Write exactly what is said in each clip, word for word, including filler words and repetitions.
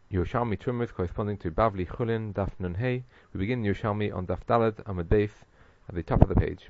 Yerushalmi Trumas corresponding to Bavli Chulin Daf Nun Hey. We begin Yerushalmi on Daf Dalad Amud Beis at the top of the page.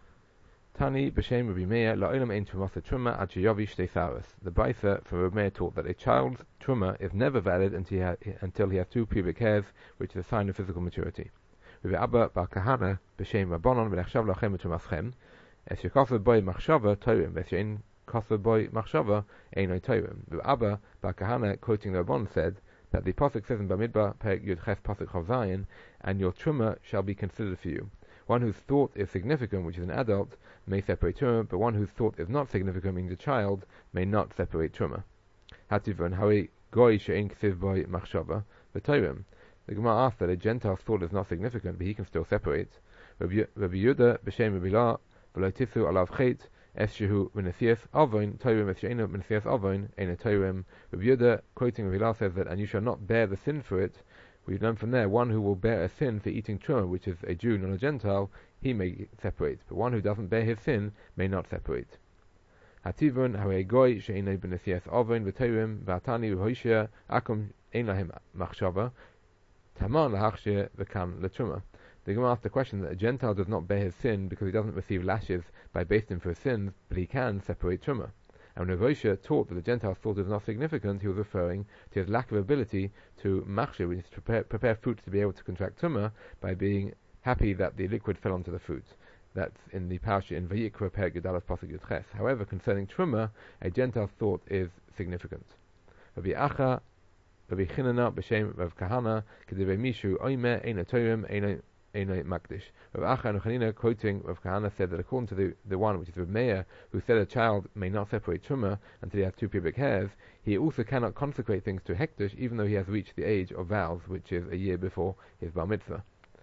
Tani b'shem Rabbi Meir la'olam ein trumasa truma ad sheyavi shtei saras. The Brisa for Rabbi Meir taught that a child's truma is never valid until he, ha- until he has two pubic hairs, which is a sign of physical maturity. Rabbi Abba bar Kahana b'shem Rabbanon v'nechshav lachem trumaschem es shekosav boy machshava torim es she'en kosav boy machshava einoi torim. Rabbi Abba bar Kahana, quoting the Rabbanon, said that the pasuk says in Bamidbar Perek Yud Ches pasuk Chav Zayin, and your truma shall be considered for you. One whose thought is significant, which is an adult, may separate truma, but one whose thought is not significant, meaning a child, may not separate truma. Hativon Hari Goy She'en Ksiv Boy Machshava V'Torim. The Gemara asks that a Gentile's thought is not significant, but he can still separate. Rabbi Yehuda b'shem Rabbi La v'lo tisu alav chet es shehu menesias avon Torim es she'enu menesias avon ein Torim. Rabbi Yehuda, quoting Rabbi La, says that, and you shall not bear the sin for it. We learn from there, one who will bear a sin for eating truma, which is a Jew, not a Gentile, he may separate, but one who doesn't bear his sin may not separate. Hativon harei goy she'enei b'nesias avon v'torim v'atani v'hoshia akum ein lahem machshava taman lahachshir v'kam l'truma. The Gemara asks the question that a Gentile does not bear his sin because he doesn't receive lashes by basting for his sins, but he can separate truma. And when Rav Hosea taught that the Gentile's thought is not significant, he was referring to his lack of ability to machshir, which is to prepare, prepare fruits to be able to contract tumah, by being happy that the liquid fell onto the fruit. That's in the parasha in Vayikra Perek Yud pasuk Yud Ches. However, concerning truma, a Gentile's thought is significant. Rabbi Acha, Rabbi Chinana b'shem Rav Kahana, Kedivei Mishu Oime Eina Torim Eina Eina Makdish. Rav Acha and Chanina, quoting Rav Kahana, said that according to the, the one which is Rav Meir, who said a child may not separate truma until he has two pubic hairs, he also cannot consecrate things to hekdesh even though he has reached the age of vows, which is a year before his bar mitzvah.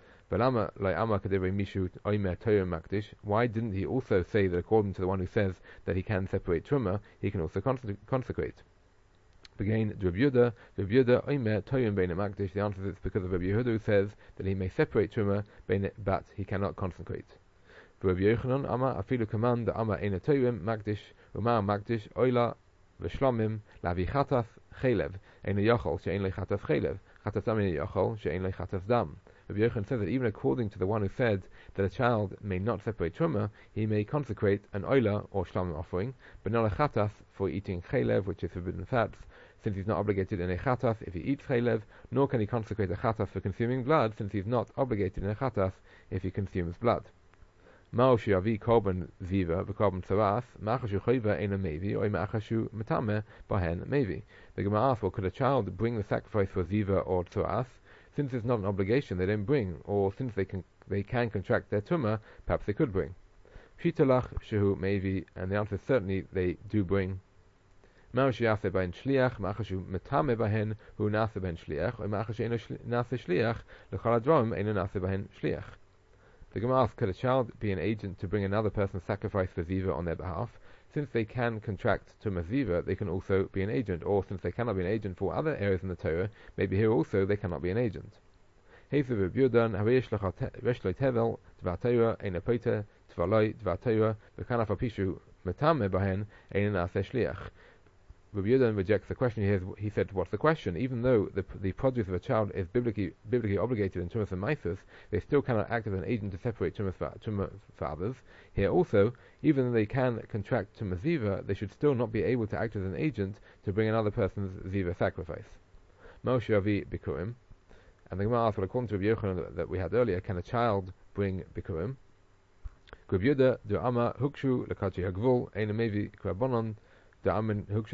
Why didn't he also say that according to the one who says that he can separate truma, he can also consecrate? Again, Rabbi Yehuda, Rabbi Yehuda Omer Torim Bein Makdish. The answer is because of Rabbi Yehuda, who says that he may separate truma, but he cannot consecrate. Rabbi Yochanan Ama Afilu Command Ama Eina Torim Makdish Umar Makdish Oila V'Shlomim Lavi Chatas Chelev Eina Yochol She'ein Le Chatas Chelev Chatas Dam Eina Yochol She'ein Le Chatas Dam. Rabbi Yochanan says that even according to the one who said that a child may not separate truma, he may consecrate an oila or shlamim offering, but not a chatas for eating chelev, which is forbidden fats, since he's not obligated in a chatas if he eats chelev, nor can he consecrate a chatas for consuming blood, since he's not obligated in a chatas if he consumes blood. Ma'o she'avi korban ziva v'korban tzaras ma'achashu choyva eina mevi or ma'achashu metame bahen mevi. The Gemara asks, well, could a child bring the sacrifice for ziva or tzaras? Since it's not an obligation, they don't bring, or since they can they can contract their tumah, perhaps they could bring. Pshitalach shehu mevi, and the answer is certainly they do bring. Ma'ashu yaseh bahen shliach, ma'achashu metame bahen hu naseh bahen shliach, or ma'achashu eino naseh shliach l'chol hadrorim eino naseh bahen shliach. The Gemara asks, could a child be an agent to bring another person's sacrifice for ziva on their behalf? Since they can contract tumah ziva, they can also be an agent, or since they cannot be an agent for other areas in the Torah, maybe here also they cannot be an agent. Hesu Rabbi Yehuda, Haresh Loi Tevel Dvar Torah Eina Poiter Tvaloi Dvar Torah V'Kanaf Apishu Metame Bahen Eina Naseh Shliach. Rabbi Yehuda rejects the question. He, has, he said, what's the question? Even though the, the produce of a child is biblically, biblically obligated in Tumas and Maisus, they still cannot act as an agent to separate Tumas for, for others. Here also, even though they can contract Tumas Ziva, they should still not be able to act as an agent to bring another person's Ziva sacrifice. Moshe Avi Bikurim. And the Gemara asks, well, according to Rabbi Yochanan that, that we had earlier, can a child bring Bikurim? Rabbi Yehuda, Du Ama Hukshu Lekachi Hagvul Eina Mevi Krabonon. And the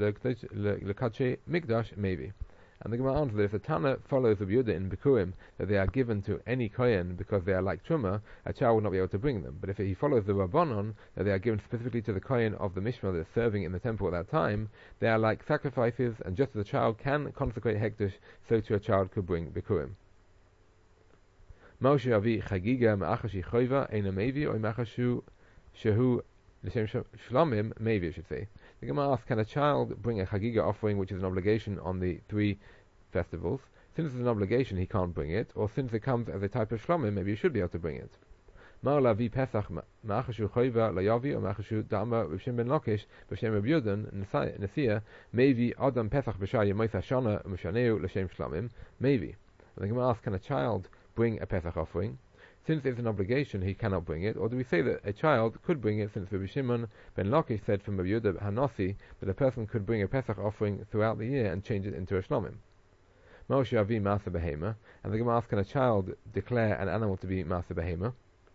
Gemara answers that if the Tana follows Rabbi Yehuda in Bikurim that they are given to any kohen because they are like truma, a child will not be able to bring them. But if he follows the Rabbanon that they are given specifically to the kohen of the Mishmah that is serving in the temple at that time, they are like sacrifices, and just as a child can consecrate hekdesh, so too a child could bring Bikurim. Moshe Avi Chagiga Ma'achashi Choiva Eina Mevi or Ma'achashu Shehu L'Shem Shlamim Mevi, I should say. The Gemara asks, can a child bring a chagiga offering, which is an obligation on the three festivals? Since it's an obligation, he can't bring it, or since it comes as a type of shlomim, maybe he should be able to bring it. Mar lavi Pesach ma'achashu choiva layavi or ma'achashu dama Reb Shimon ben Lakish b'shem Reb Yudan Nesia maybe Adam Pesach b'shar yemois hashana u'mishaneu l'shem shlamim maybe. And the Gemara asks, can a child bring a Pesach offering? Since it's an obligation, he cannot bring it. Or do we say that a child could bring it, since Reb Shimon ben Lakish said from Reb Yehuda Hanasi that a person could bring a Pesach offering throughout the year and change it into a shlamim? Moshe avi masa behema, and the Gemara asks, can a child declare an animal to be masa behema?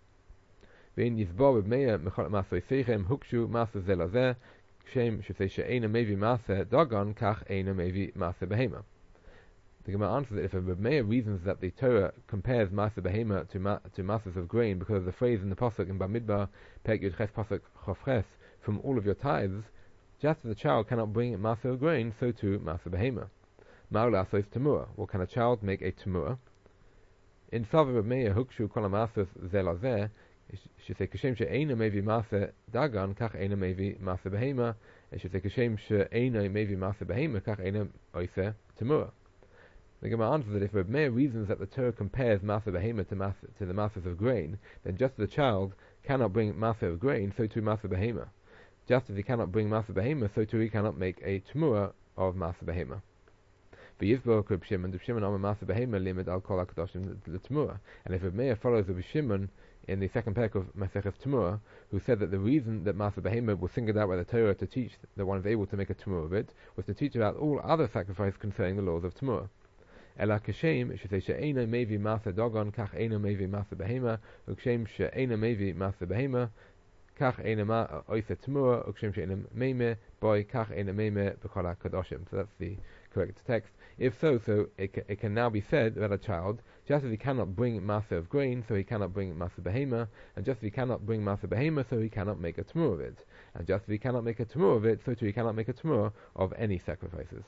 Vein yizbo Reb Meir mechol masa yisechem hukshu masa zelazeh shem shesei she'ena mevi masa dagon kach ena mevi masa behema. The Gemara answers that if a Reb Meir reasons that the Torah compares Masa Behema to ma- to masses of grain because of the phrase in the pasuk in Bamidbar Perek Yud Ches pasuk Chof Ches from all of your tithes, just as the child cannot bring Masa of grain, so too Masa Behema. Ma'ula so is Tamua. Well, can a child make a Tamua? In Savar Reb Meir Hukshu Kol HaMasas Zelazeh, she say Kashem she'ena mevi Masa Dagan kach ena mevi Masa Behema, and she say Kashem she'ena mevi Masa Behema kach ena oiseh Tamua. The Gemara answers that if Reb Meir reasons that the Torah compares Masa Behema to, mas- to the masses of grain, then just as the child cannot bring Masa of grain, so too Masa Behema. Just as he cannot bring Masa Behema, so too he cannot make a Tmua of Masa Behema. V'yizbo Reb Shimon, Reb Shimon Amar Masa Behema limit al kol HaKadoshim l'Tmua. And if Reb Meir follows Reb Shimon in the second parak of Maseches Tmua, who said that the reason that Masa Behema was singled out by the Torah to teach that one is able to make a Tmua of it, was to teach about all other sacrifices concerning the laws of Tmua. Ela kashem she say she'ena mevi masa dogon kach ena mevi masa behema ukshem she'ena mevi masa behema kach ena ma oisa tmua ukshem she'ena meime boy kach ena meime b'kol kadoshim. So that's the correct text. If so, so it, ca- it can now be said that a child, just as he cannot bring masa of grain, so he cannot bring masa behema, and just as he cannot bring masa behema, so he cannot make a tmua of it, and just as he cannot make a tmua of it, so too he cannot make a tmua of any sacrifices.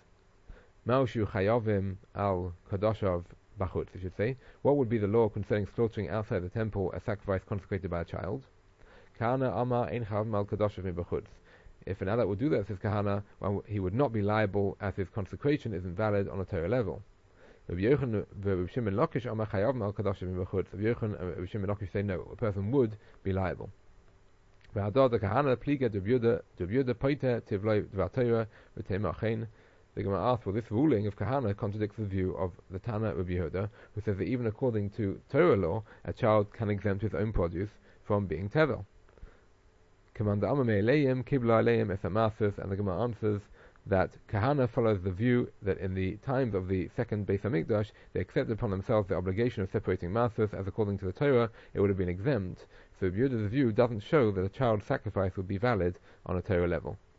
Maushu chayavim al kadoshav bachutz, we should say. What would be the law concerning slaughtering outside the temple a sacrifice consecrated by a child? Kahana ama ein chavim al kadoshav mi bachutz. If an adult would do that, says Kahana, well, he would not be liable as his consecration isn't valid on a Torah level. Rabbi Yochanan Rabbi Shimon Lakish ama chayavim al kadoshav mi bachutz. Rabbi Yochanan and Rabbi Shimon Lakish say no, a person would be liable. V'adar the Kahana pliga Rabbi Yehuda poiter tivloi dvar Torah v'tema achein. The Gemara asks, well, this ruling of Kahana contradicts the view of the Tana Rabbi Yehuda, who says that even according to Torah law, a child can exempt his own produce from being tevel. Commander Amame Aleim, Kibla Aleim Esamasus, and the Gemara answers that Kahana follows the view that in the times of the second Beis Hamikdash, they accepted upon themselves the obligation of separating Masus, as according to the Torah, it would have been exempt. So Rabbi Yehuda's view doesn't show that a child sacrifice would be valid on a Torah level.